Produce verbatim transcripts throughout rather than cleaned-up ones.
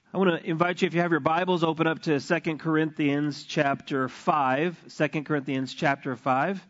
I want to invite you, if you have your Bibles, open up to Second Corinthians chapter five. Second Corinthians chapter five.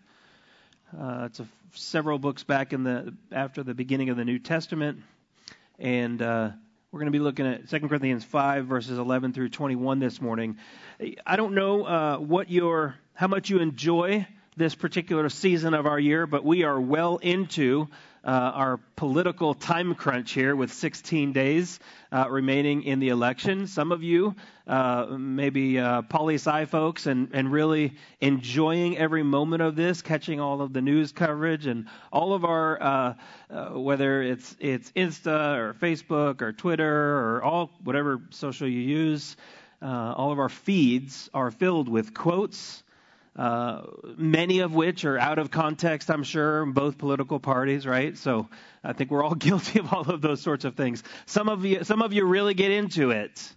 Uh, it's a, several books back in the after the beginning of the New Testament. And uh, we're going to be looking at Second Corinthians five, verses eleven through twenty-one this morning. I don't know uh, what your, how much you enjoy this particular season of our year, but we are well into uh, our political time crunch here with sixteen days uh, remaining in the election. Some of you, uh, maybe uh, poli-sci folks, and, and really enjoying every moment of this, catching all of the news coverage and all of our, uh, uh, whether it's it's Insta or Facebook or Twitter or all whatever social you use, uh, all of our feeds are filled with quotes. Uh, many of which are out of context, I'm sure, in both political parties, right? So I think we're all guilty of all of those sorts of things. Some of you, some of you really get into it,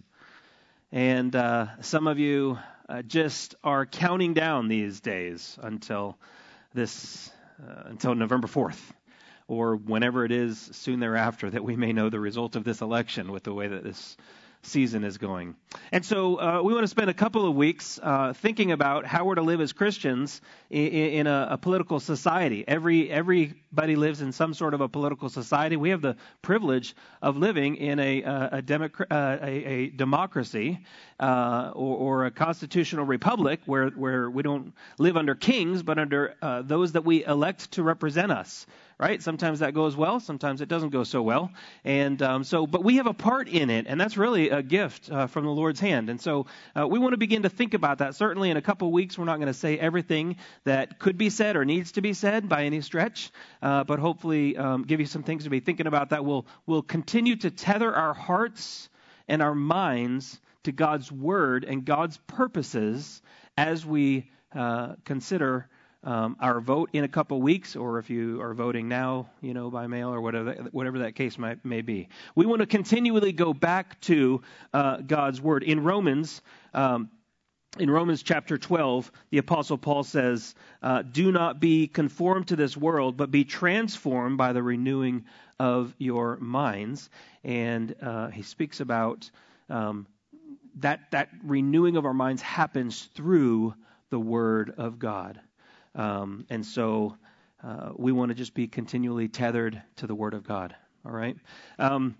and uh, some of you uh, just are counting down these days until this, uh, until November fourth, or whenever it is soon thereafter that we may know the result of this election with the way that this season is going. And so uh, we want to spend a couple of weeks uh, thinking about how we're to live as Christians in, in a, a political society. Every everybody lives in some sort of a political society. We have the privilege of living in a a, a, democ- uh, a, a democracy uh, or, or a constitutional republic where where we don't live under kings, but under uh, those that we elect to represent us. Right? Sometimes that goes well. Sometimes it doesn't go so well. And um, so, but we have a part in it, and that's really a gift uh, from the Lord's hand. And so uh, we want to begin to think about that. Certainly in a couple of weeks, we're not going to say everything that could be said or needs to be said by any stretch, uh, but hopefully um, give you some things to be thinking about that will will continue to tether our hearts and our minds to God's Word and God's purposes as we uh, consider Um, our vote in a couple weeks, or if you are voting now, you know, by mail or whatever, whatever that case might, may be. We want to continually go back to uh, God's Word. In Romans, um, in Romans chapter twelve, the Apostle Paul says, uh, "Do not be conformed to this world, but be transformed by the renewing of your minds." And uh, he speaks about um, that that renewing of our minds happens through the Word of God. Um, and so uh, we want to just be continually tethered to the Word of God. All right. Um,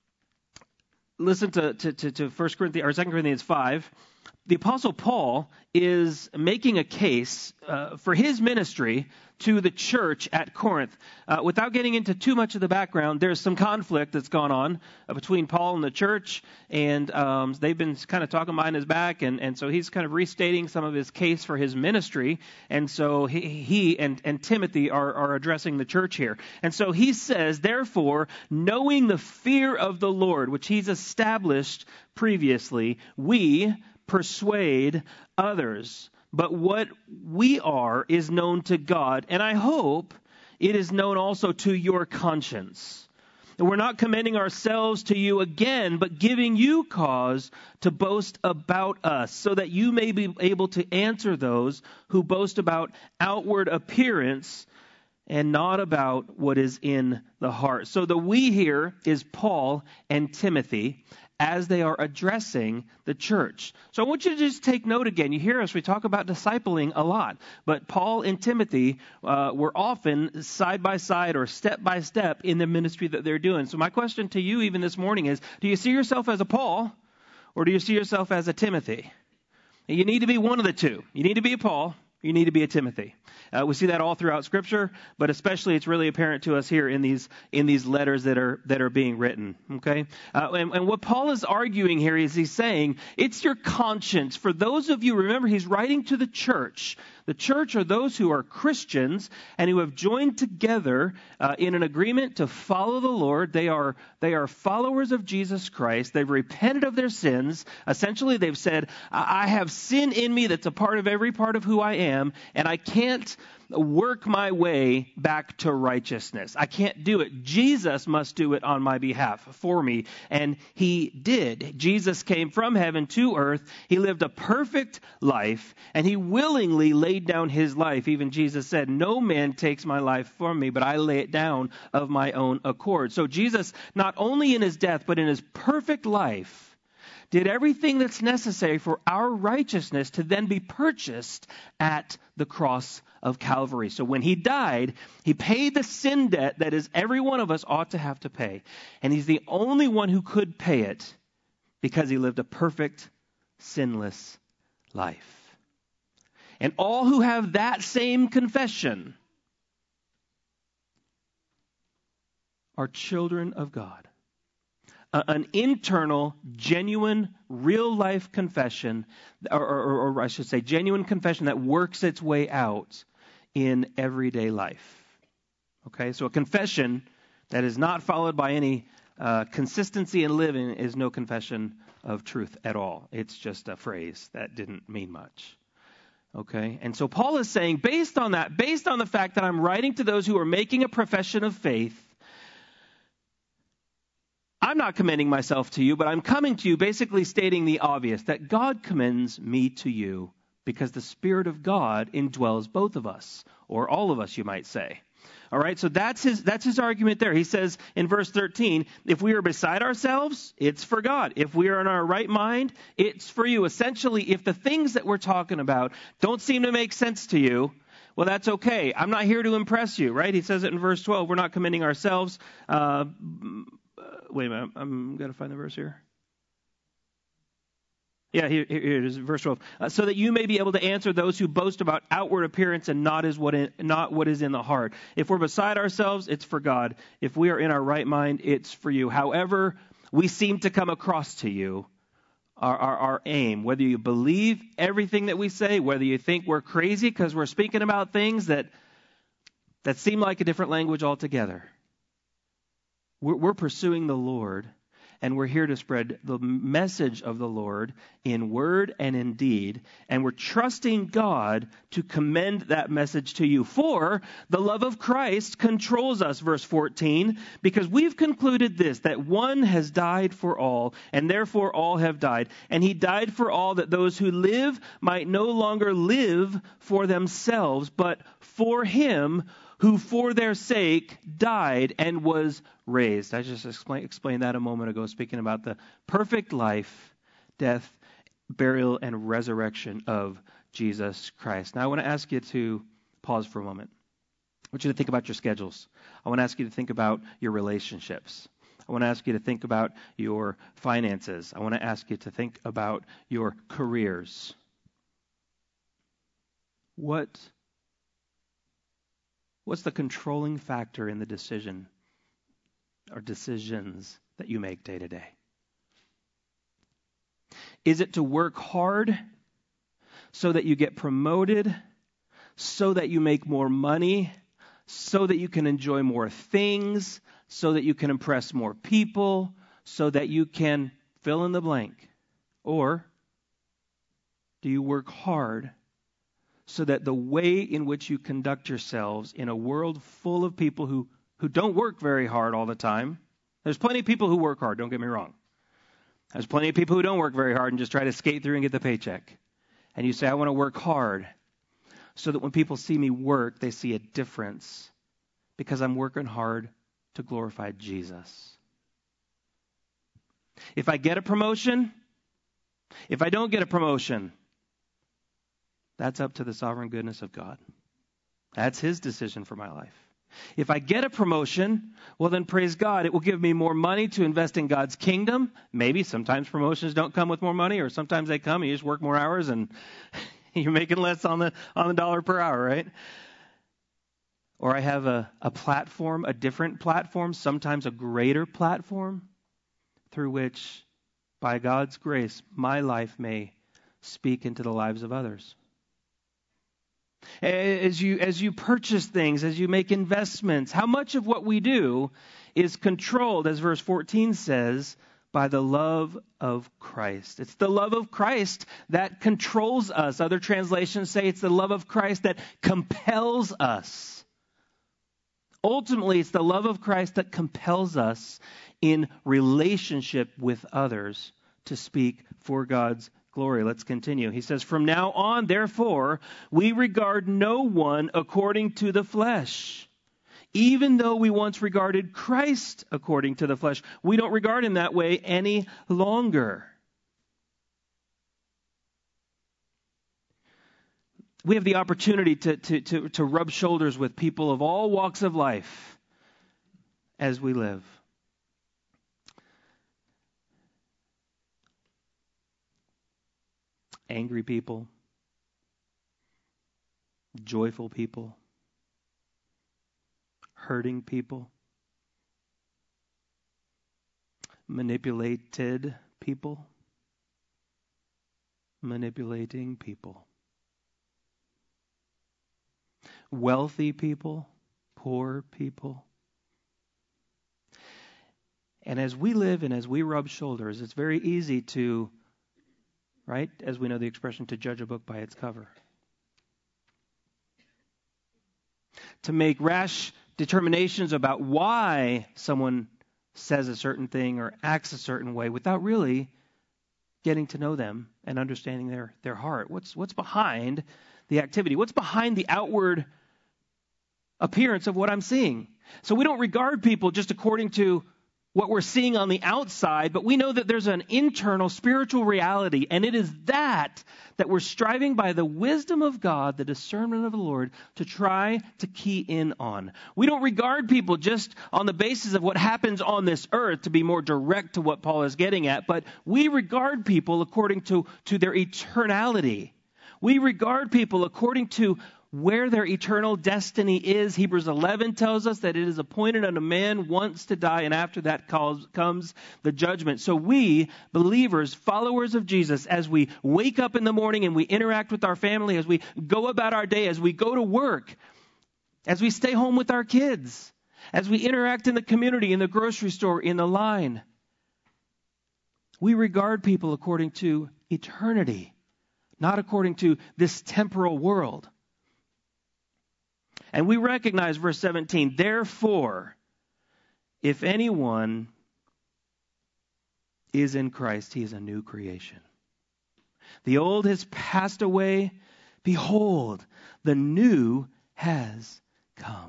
listen to to to, to First Corinthians or Second Corinthians five. The Apostle Paul is making a case uh, for his ministry to the church at Corinth. Uh, without getting into too much of the background, there's some conflict that's gone on uh, between Paul and the church, and um, they've been kind of talking behind his back, and, and so he's kind of restating some of his case for his ministry, and so he, he and, and Timothy are, are addressing the church here. And so he says, therefore, knowing the fear of the Lord, which he's established previously, we persuade others. But what we are is known to God, and I hope it is known also to your conscience. And we're not commending ourselves to you again, but giving you cause to boast about us, so that you may be able to answer those who boast about outward appearance and not about what is in the heart. So the we here is Paul and Timothy, as they are addressing the church. So I want you to just take note again. You hear us, we talk about discipling a lot, but Paul and Timothy uh, were often side by side or step by step in the ministry that they're doing. So my question to you even this morning is, do you see yourself as a Paul, or do you see yourself as a Timothy? You need to be one of the two. You need to be a Paul, you need to be a Timothy. Uh, we see that all throughout Scripture, but especially it's really apparent to us here in these in these letters that are that are being written. Okay, uh, and, and what Paul is arguing here is he's saying it's your conscience. For those of you, remember, he's writing to the church. The church are those who are Christians and who have joined together uh, in an agreement to follow the Lord. They are they are followers of Jesus Christ. They've repented of their sins. Essentially, they've said, I have sin in me that's a part of every part of who I am, and I can't work my way back to righteousness. I can't do it. Jesus must do it on my behalf for me. And he did. Jesus came from heaven to earth. He lived a perfect life, and he willingly laid down his life. Even Jesus said, no man takes my life from me, but I lay it down of my own accord. So Jesus, not only in his death, but in his perfect life, did everything that's necessary for our righteousness to then be purchased at the cross of Calvary. So when he died, he paid the sin debt that is every one of us ought to have to pay. And he's the only one who could pay it because he lived a perfect, sinless life. And all who have that same confession are children of God. Uh, an internal, genuine, real-life confession, or, or, or I should say genuine confession that works its way out in everyday life. Okay, so a confession that is not followed by any uh, consistency in living is no confession of truth at all. It's just a phrase that didn't mean much. Okay, and so Paul is saying, based on that, based on the fact that I'm writing to those who are making a profession of faith, I'm not commending myself to you, but I'm coming to you basically stating the obvious, that God commends me to you because the Spirit of God indwells both of us, or all of us, you might say. All right, so that's his that's his argument there. He says in verse thirteen, if we are beside ourselves, it's for God. If we are in our right mind, it's for you. Essentially, if the things that we're talking about don't seem to make sense to you, well, that's okay. I'm not here to impress you, right? He says it in verse twelve. We're not commending ourselves. Uh, wait a minute. I'm going to find the verse here. Yeah, here, here it is, verse twelve. Uh, so that you may be able to answer those who boast about outward appearance and not is what in, not what is in the heart. If we're beside ourselves, it's for God. If we are in our right mind, it's for you. However we seem to come across to you, our, our, our aim, whether you believe everything that we say, whether you think we're crazy because we're speaking about things that that seem like a different language altogether. We're, we're pursuing the Lord. And we're here to spread the message of the Lord in word and in deed. And we're trusting God to commend that message to you. For the love of Christ controls us, verse fourteen, because we've concluded this, that one has died for all, and therefore all have died. And he died for all, that those who live might no longer live for themselves, but for him who for their sake died and was raised. I just explain, explained that a moment ago, speaking about the perfect life, death, burial, and resurrection of Jesus Christ. Now I want to ask you to pause for a moment. I want you to think about your schedules. I want to ask you to think about your relationships. I want to ask you to think about your finances. I want to ask you to think about your careers. What What's the controlling factor in the decision or decisions that you make day to day? Is it to work hard so that you get promoted, so that you make more money, so that you can enjoy more things, so that you can impress more people, so that you can fill in the blank? Or do you work hard so that the way in which you conduct yourselves in a world full of people who, who don't work very hard all the time? There's plenty of people who work hard, don't get me wrong. There's plenty of people who don't work very hard and just try to skate through and get the paycheck. And you say, I want to work hard so that when people see me work, they see a difference because I'm working hard to glorify Jesus. If I get a promotion, if I don't get a promotion, that's up to the sovereign goodness of God. That's his decision for my life. If I get a promotion, well then praise God. It will give me more money to invest in God's kingdom. Maybe sometimes promotions don't come with more money, or sometimes they come and you just work more hours and you're making less on the on the dollar per hour, right? Or I have a, a platform, a different platform, sometimes a greater platform, through which, by God's grace, my life may speak into the lives of others. As you as you purchase things, as you make investments, how much of what we do is controlled, as verse fourteen says, by the love of Christ. It's the love of Christ that controls us. Other translations say it's the love of Christ that compels us. Ultimately, it's the love of Christ that compels us in relationship with others to speak for God's glory. Let's continue. He says, from now on, therefore, we regard no one according to the flesh. Even though we once regarded Christ according to the flesh, we don't regard him that way any longer. we have the opportunity to, to, to, to rub shoulders with people of all walks of life as we live. Angry people, joyful people, hurting people, manipulated people, manipulating people, wealthy people, poor people. And as we live and as we rub shoulders, it's very easy to, right, as we know the expression, to judge a book by its cover. To make rash determinations about why someone says a certain thing or acts a certain way without really getting to know them and understanding their, their heart. What's what's behind the activity? What's behind the outward appearance of what I'm seeing? So we don't regard people just according to what we're seeing on the outside, but we know that there's an internal spiritual reality, and it is that that we're striving by the wisdom of God, the discernment of the Lord, to try to key in on. We don't regard people just on the basis of what happens on this earth, to be more direct to what Paul is getting at, but we regard people according to, to their eternality. We regard people according to where their eternal destiny is. Hebrews eleven tells us that it is appointed unto man once to die, and after that calls, comes the judgment. So we, believers, followers of Jesus, as we wake up in the morning and we interact with our family, as we go about our day, as we go to work, as we stay home with our kids, as we interact in the community, in the grocery store, in the line, we regard people according to eternity, not according to this temporal world. And we recognize verse seventeen, therefore, if anyone is in Christ, he is a new creation. The old has passed away. Behold, the new has come.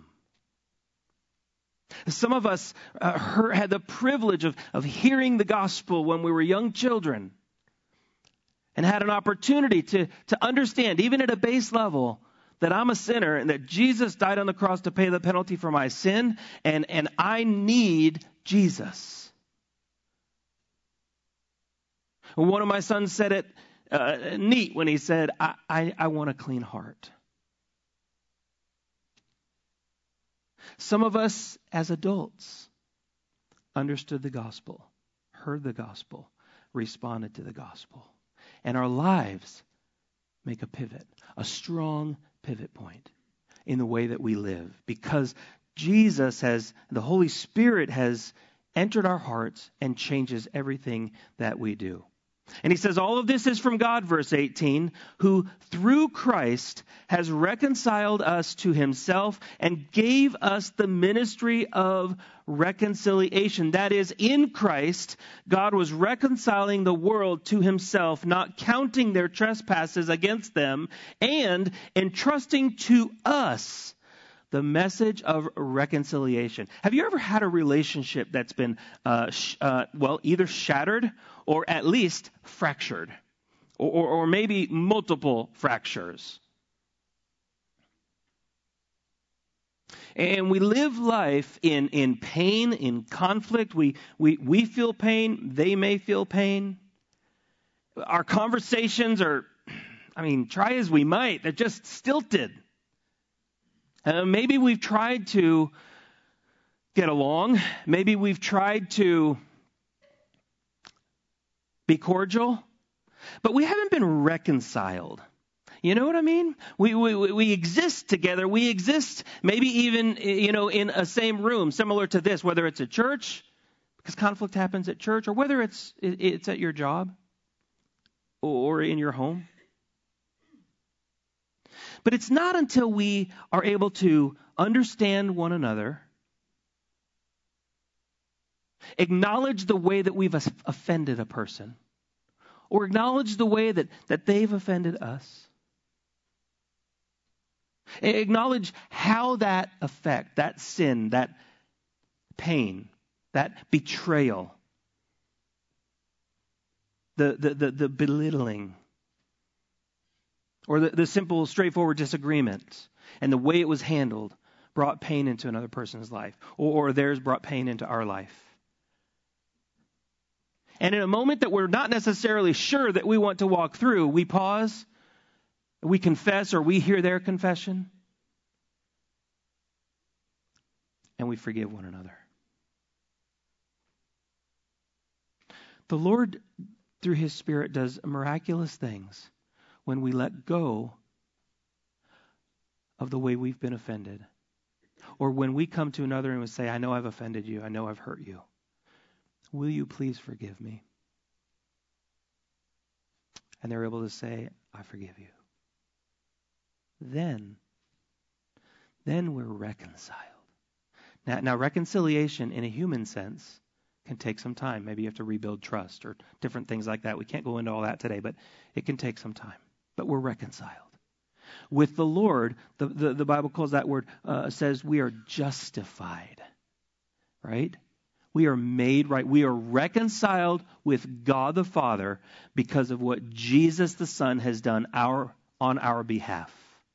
Some of us uh, heard, had the privilege of, of hearing the gospel when we were young children and had an opportunity to, to understand, even at a base level, that I'm a sinner and that Jesus died on the cross to pay the penalty for my sin, and, and I need Jesus. One of my sons said it uh, neat when he said, I, I, I want a clean heart. Some of us as adults understood the gospel, heard the gospel, responded to the gospel, and our lives make a pivot, a strong pivot point in the way that we live, because Jesus has, the Holy Spirit has entered our hearts and changes everything that we do. And he says all of this is from God, verse eighteen, who through Christ has reconciled us to himself and gave us the ministry of reconciliation. That is, in Christ, God was reconciling the world to himself, not counting their trespasses against them, and entrusting to us the message of reconciliation. Have you ever had a relationship that's been, uh, sh- uh, well, either shattered or at least fractured, or, or, or maybe multiple fractures? And we live life in, in pain, in conflict. We, we, we feel pain. They may feel pain. Our conversations are, I mean, try as we might, they're just stilted. Uh, maybe we've tried to get along. Maybe we've tried to be cordial, but we haven't been reconciled. You know what I mean? We, we we exist together. We exist maybe even, you know, in a same room, similar to this, whether it's a church, because conflict happens at church, or whether it's it's at your job or in your home. But it's not until we are able to understand one another, acknowledge the way that we've offended a person, or acknowledge the way that, that they've offended us. Acknowledge how that effect, that sin, that pain, that betrayal, the, the, the, the belittling, Or the, the simple, straightforward disagreement and the way it was handled brought pain into another person's life, or, or theirs brought pain into our life. And in a moment that we're not necessarily sure that we want to walk through, we pause, we confess, or we hear their confession, and we forgive one another. The Lord, through His Spirit, does miraculous things when we let go of the way we've been offended. Or when we come to another and we say, I know I've offended you. I know I've hurt you. Will you please forgive me? And they're able to say, I forgive you. Then, then we're reconciled. Now, now, reconciliation in a human sense can take some time. Maybe you have to rebuild trust or different things like that. We can't go into all that today, but it can take some time. But we're reconciled. With the Lord, the, the, the Bible calls that word, uh, says we are justified, right? We are made right. We are reconciled with God the Father because of what Jesus the Son has done our, on our behalf.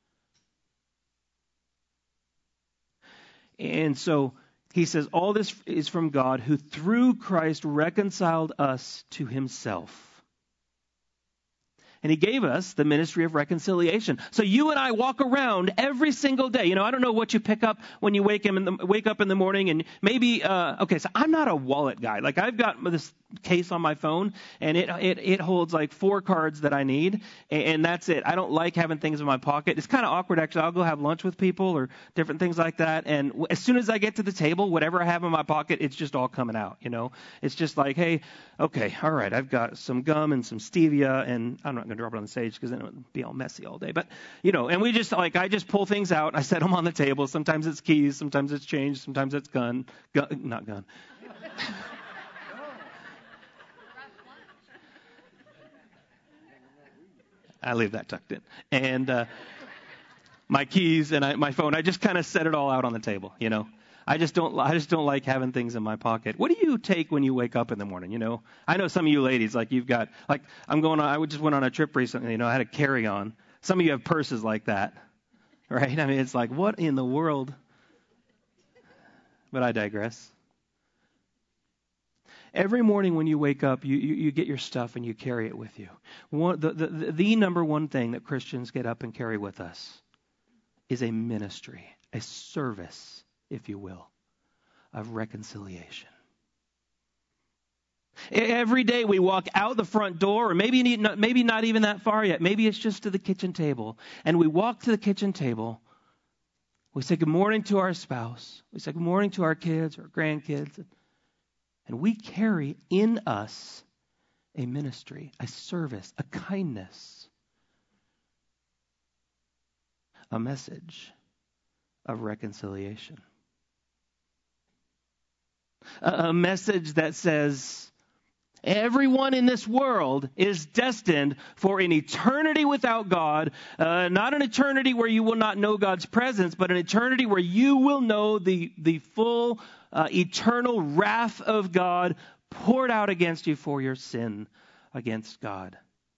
And so he says, all this is from God who through Christ reconciled us to Himself. And He gave us the ministry of reconciliation. So you and I walk around every single day. You know, I don't know what you pick up when you wake, in the, wake up in the morning. And maybe, uh, okay, so I'm not a wallet guy. Like I've got this case on my phone, and it it, it holds like four cards that I need, and, and that's it. I don't like having things in my pocket. It's kind of awkward, actually. I'll go have lunch with people or different things like that. And as soon as I get to the table, whatever I have in my pocket, it's just all coming out, you know. It's just like, hey, okay, all right, I've got some gum and some stevia, and I'm not going to drop it on the stage because then it would be all messy all day. But, you know, and we just, like, I just pull things out. I set them on the table. Sometimes it's keys. Sometimes it's change. Sometimes it's gun. gun not gun. I leave that tucked in. And uh, my keys and I, my phone, I just kind of set it all out on the table, you know. I just don't I just don't like having things in my pocket. What do you take when you wake up in the morning, you know? I know some of you ladies, like you've got, like I'm going on, I just went on a trip recently, you know, I had a carry-on. Some of you have purses like that, right? I mean, it's like, what in the world? But I digress. Every morning when you wake up, you, you, you get your stuff and you carry it with you. One, the, the, the number one thing that Christians get up and carry with us is a ministry, a service, if you will, of reconciliation. Every day we walk out the front door, or maybe not, maybe not even that far yet. Maybe it's just to the kitchen table. And we walk to the kitchen table. We say good morning to our spouse. We say good morning to our kids or grandkids. And we carry in us a ministry, a service, a kindness, a message of reconciliation. A message that says everyone in this world is destined for an eternity without God, uh, not an eternity where you will not know God's presence, but an eternity where you will know the, the full uh, eternal wrath of God poured out against you for your sin against God.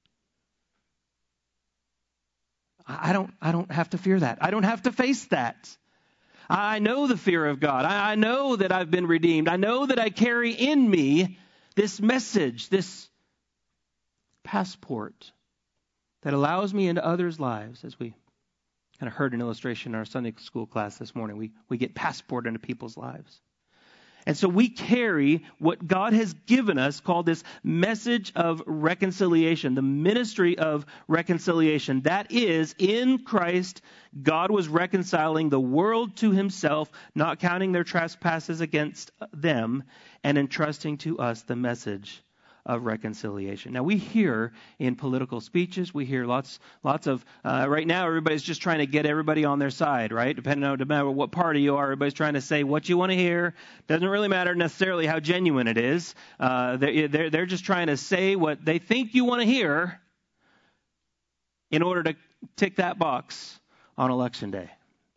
I don't, I don't have to fear that. I don't have to face that. I know the fear of God. I know that I've been redeemed. I know that I carry in me this message, this passport that allows me into others' lives. As we kind of heard an illustration in our Sunday school class this morning, we, we get passport into people's lives. And so we carry what God has given us called this message of reconciliation, the ministry of reconciliation. That is, in Christ, God was reconciling the world to Himself, not counting their trespasses against them, and entrusting to us the message of reconciliation. Now, we hear in political speeches, we hear lots lots of, uh, right now everybody's just trying to get everybody on their side, right? Depending on, depending on what party you are, everybody's trying to say what you want to hear. Doesn't really matter necessarily how genuine it is. Uh, they're, they're, they're just trying to say what they think you want to hear in order to tick that box on Election Day.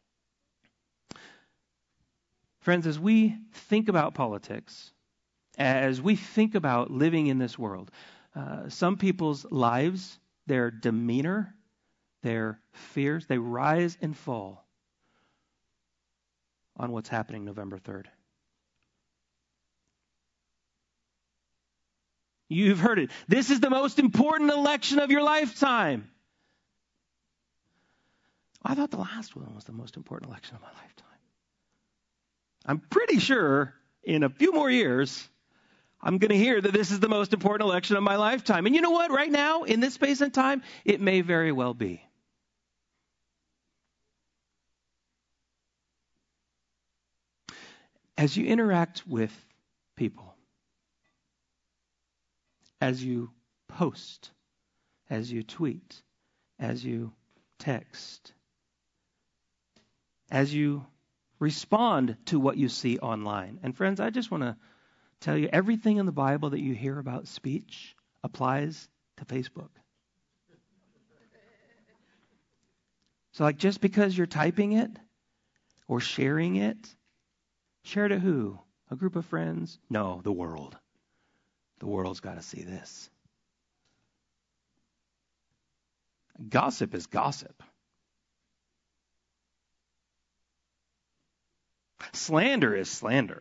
Friends, as we think about politics, as we think about living in this world, uh, some people's lives, their demeanor, their fears, they rise and fall on what's happening November third. You've heard it. This is the most important election of your lifetime. I thought the last one was the most important election of my lifetime. I'm pretty sure in a few more years, I'm going to hear that this is the most important election of my lifetime. And you know what? Right now, in this space and time, it may very well be. As you interact with people, as you post, as you tweet, as you text, as you respond to what you see online. And friends, I just want to tell you, everything in the Bible that you hear about speech applies to Facebook. So like just because you're typing it or sharing it, share it to who? A group of friends? No, the world. The world's got to see this. Gossip is gossip. Slander is slander.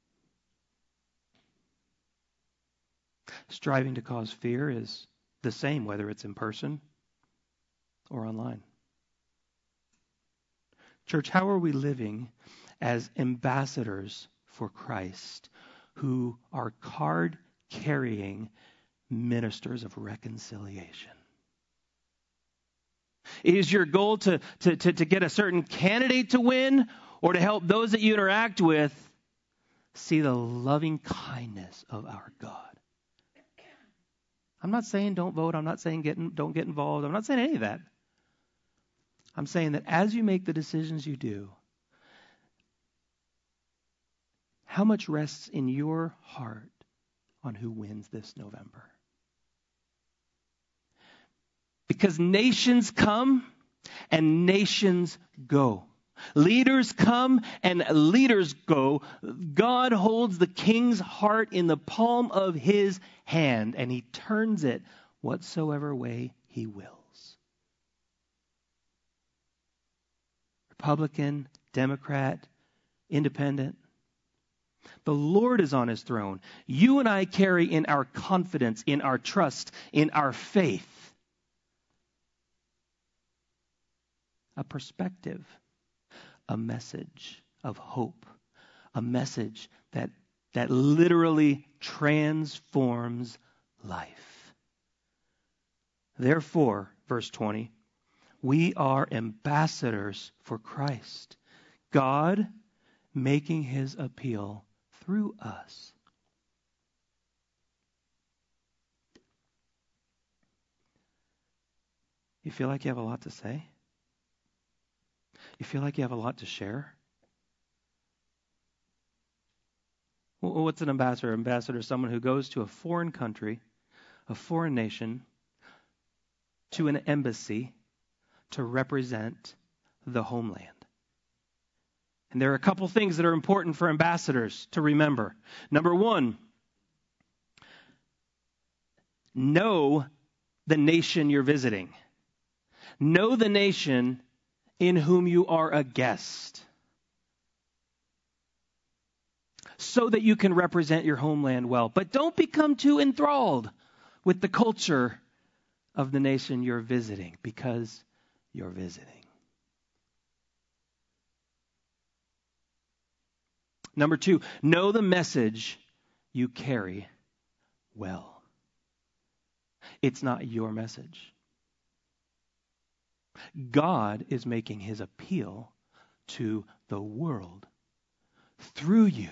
Striving to cause fear is the same, whether it's in person or online. Church, how are we living as ambassadors for Christ who are card-carrying ministers of reconciliation? Is your goal to, to, to, to get a certain candidate to win, or to help those that you interact with see the loving kindness of our God? I'm not saying don't vote. I'm not saying get in, don't get involved. I'm not saying any of that. I'm saying that as you make the decisions you do, how much rests in your heart on who wins this November? Because nations come and nations go. Leaders come and leaders go. God holds the king's heart in the palm of his hand, and he turns it whatsoever way he wills. Republican, Democrat, Independent. The Lord is on his throne. You and I carry in our confidence, in our trust, in our faith, a perspective, a message of hope, a message that, that literally transforms life. Therefore, verse twenty, we are ambassadors for Christ, God making his appeal through us. You feel like you have a lot to say? You feel like you have a lot to share? Well, what's an ambassador? Ambassador is someone who goes to a foreign country, a foreign nation, to an embassy to represent the homeland. And there are a couple things that are important for ambassadors to remember. Number one, know the nation you're visiting. Know the nation in whom you are a guest, so that you can represent your homeland well. But don't become too enthralled with the culture of the nation you're visiting, because you're visiting. Number two, know the message you carry well. It's not your message. God is making his appeal to the world through you.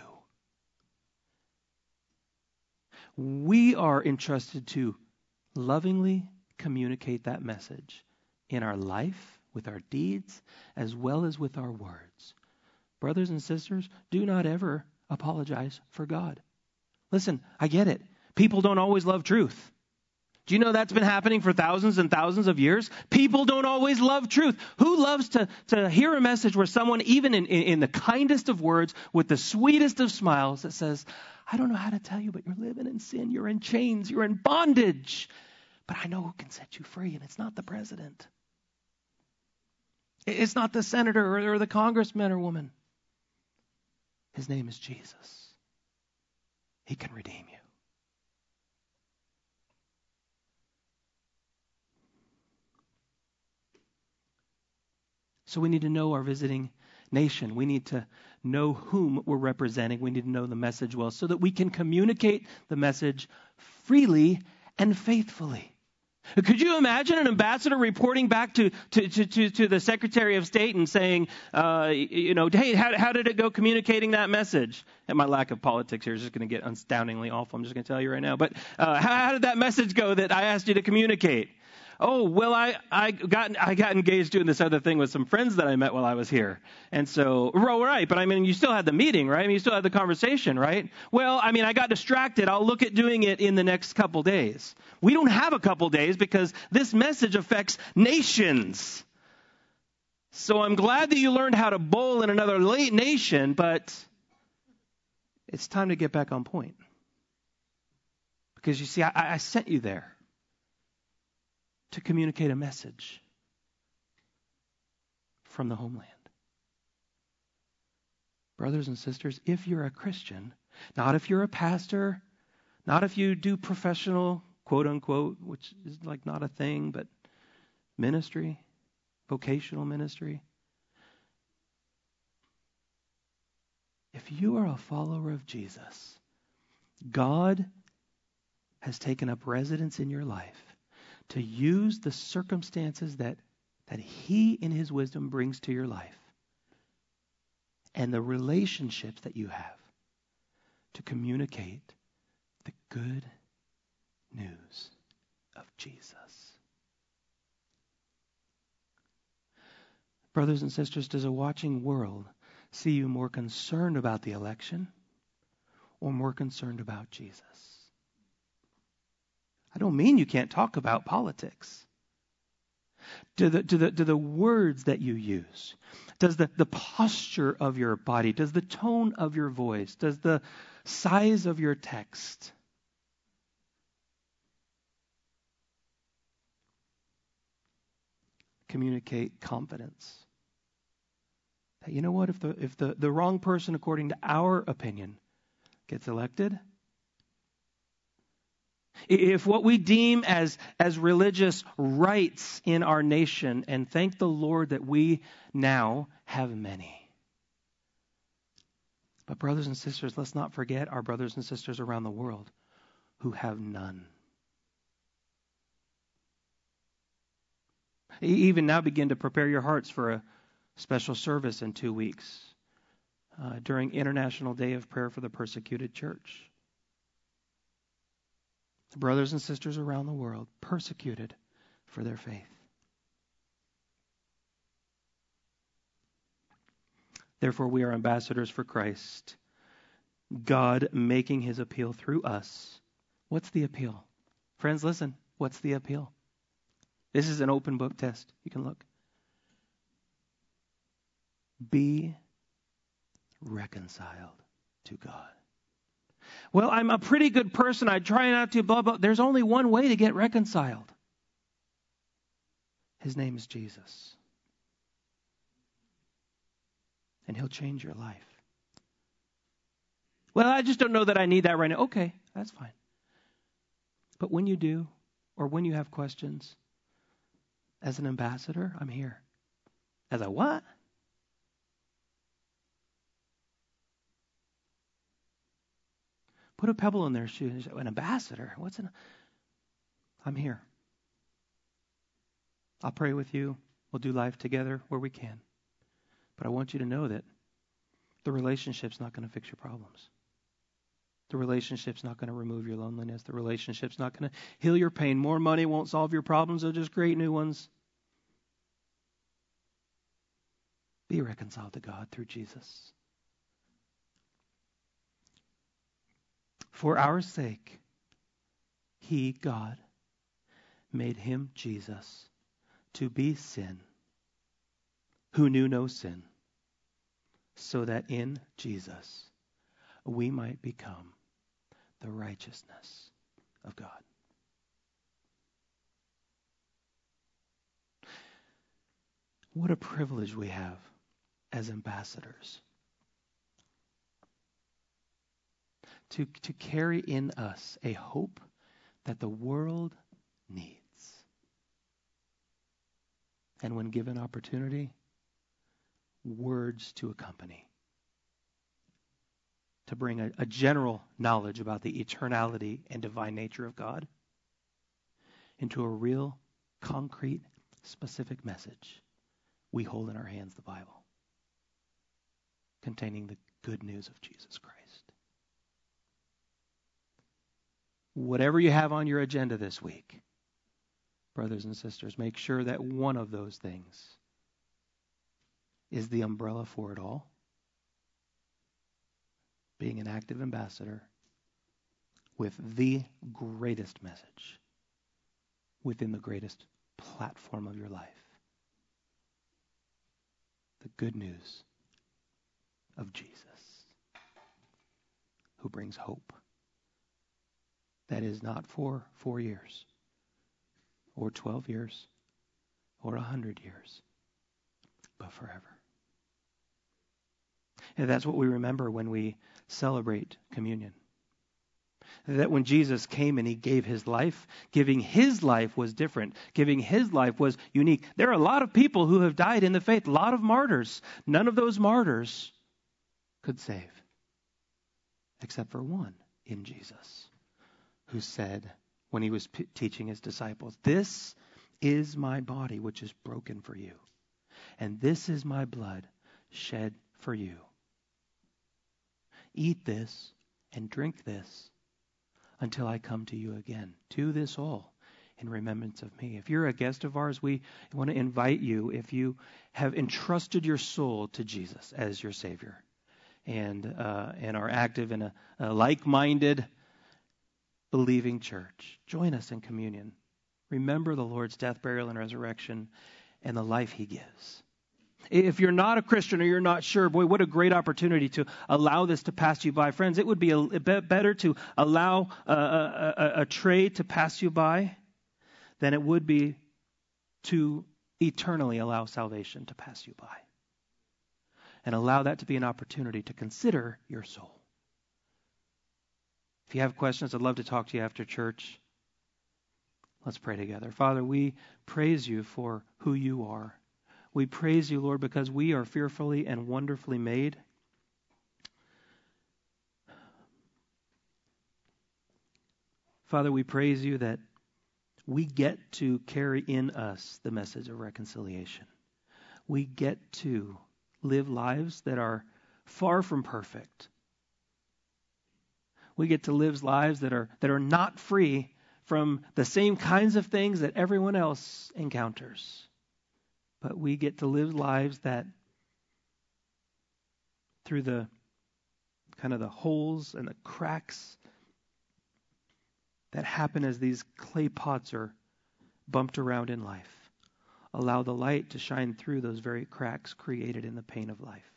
We are entrusted to lovingly communicate that message in our life, with our deeds, as well as with our words. Brothers and sisters, do not ever apologize for God. Listen, I get it. People don't always love truth. Do you know that's been happening for thousands and thousands of years? People don't always love truth. Who loves to, to hear a message where someone, even in, in, in the kindest of words, with the sweetest of smiles, that says, I don't know how to tell you, but you're living in sin. You're in chains. You're in bondage. But I know who can set you free, and it's not the president. It's not the senator or, or the congressman or woman. His name is Jesus. He can redeem you. So we need to know our visiting nation. We need to know whom we're representing. We need to know the message well so that we can communicate the message freely and faithfully. Could you imagine an ambassador reporting back to to, to, to, to the Secretary of State and saying, uh, you know, hey, how, how did it go communicating that message? And my lack of politics here is just going to get astoundingly awful. I'm just going to tell you right now. But uh, how, how did that message go that I asked you to communicate? Oh, well, I, I got I got engaged doing this other thing with some friends that I met while I was here. And so, well, right, but I mean, you still had the meeting, right? I mean, you still had the conversation, right? Well, I mean, I got distracted. I'll look at doing it in the next couple days. We don't have a couple days because this message affects nations. So I'm glad that you learned how to bowl in another nation, but it's time to get back on point. Because you see, I, I sent you there to communicate a message from the homeland. Brothers and sisters, if you're a Christian, not if you're a pastor, not if you do professional, quote unquote, which is like not a thing, but ministry, vocational ministry. If you are a follower of Jesus, God has taken up residence in your life to use the circumstances that, that He in His wisdom brings to your life and the relationships that you have to communicate the good news of Jesus. Brothers and sisters, does a watching world see you more concerned about the election or more concerned about Jesus? I don't mean you can't talk about politics. Do the, do the, do the words that you use, does the, the posture of your body, does the tone of your voice, does the size of your text communicate confidence? That, you know what, if the if the, the wrong person, according to our opinion, gets elected, if what we deem as, as religious rights in our nation, and thank the Lord that we now have many. But brothers and sisters, let's not forget our brothers and sisters around the world who have none. Even now begin to prepare your hearts for a special service in two weeks uh, during International Day of Prayer for the Persecuted Church. Brothers and sisters around the world persecuted for their faith. Therefore, we are ambassadors for Christ, God making His appeal through us. What's the appeal? Friends, listen. What's the appeal? This is an open book test. You can look. Be reconciled to God. Well, I'm a pretty good person. I try not to, blah, blah. There's only one way to get reconciled. His name is Jesus. And He'll change your life. Well, I just don't know that I need that right now. Okay, that's fine. But when you do, or when you have questions, as an ambassador, I'm here. As a what? Put a pebble in their shoe. An ambassador? What's an... I'm here. I'll pray with you. We'll do life together where we can. But I want you to know that the relationship's not going to fix your problems. The relationship's not going to remove your loneliness. The relationship's not going to heal your pain. More money won't solve your problems. They'll just create new ones. Be reconciled to God through Jesus. For our sake, He, God, made Him, Jesus, to be sin, who knew no sin, so that in Jesus we might become the righteousness of God. What a privilege we have as ambassadors to, to carry in us a hope that the world needs. And when given opportunity, words to accompany. To bring a, a general knowledge about the eternality and divine nature of God into a real, concrete, specific message. We hold in our hands the Bible, containing the good news of Jesus Christ. Whatever you have on your agenda this week, brothers and sisters, make sure that one of those things is the umbrella for it all. Being an active ambassador with the greatest message within the greatest platform of your life. The good news of Jesus, who brings hope. That is not for four years, or twelve years, or a hundred years, but forever. And that's what we remember when we celebrate communion. That when Jesus came and he gave his life, giving his life was different. Giving his life was unique. There are a lot of people who have died in the faith, a lot of martyrs. None of those martyrs could save, except for one in Jesus, who said when he was p- teaching his disciples, "This is my body which is broken for you, and this is my blood shed for you. Eat this and drink this until I come to you again. Do this all in remembrance of me." If you're a guest of ours, we want to invite you, if you have entrusted your soul to Jesus as your Savior and uh, and are active in a, a like-minded, believing church, join us in communion. Remember the Lord's death, burial, and resurrection and the life he gives. If you're not a Christian or you're not sure, boy, what a great opportunity to allow this to pass you by. Friends, it would be a, a bit better to allow a, a, a, a trade to pass you by than it would be to eternally allow salvation to pass you by. And allow that to be an opportunity to consider your soul. If you have questions, I'd love to talk to you after church. Let's pray together. Father, we praise you for who you are. We praise you, Lord, because we are fearfully and wonderfully made. Father, we praise you that we get to carry in us the message of reconciliation. We get to live lives that are far from perfect. We get to live lives that are that are not free from the same kinds of things that everyone else encounters. But we get to live lives that, through the kind of the holes and the cracks that happen as these clay pots are bumped around in life, allow the light to shine through those very cracks created in the pain of life.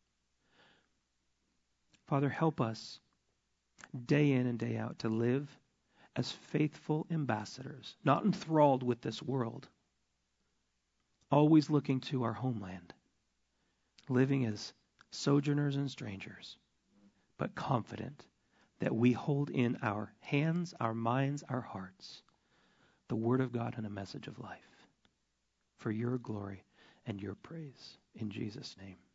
Father, help us day in and day out to live as faithful ambassadors, not enthralled with this world, always looking to our homeland, living as sojourners and strangers, but confident that we hold in our hands, our minds, our hearts, the Word of God and a message of life for your glory and your praise. In Jesus' name.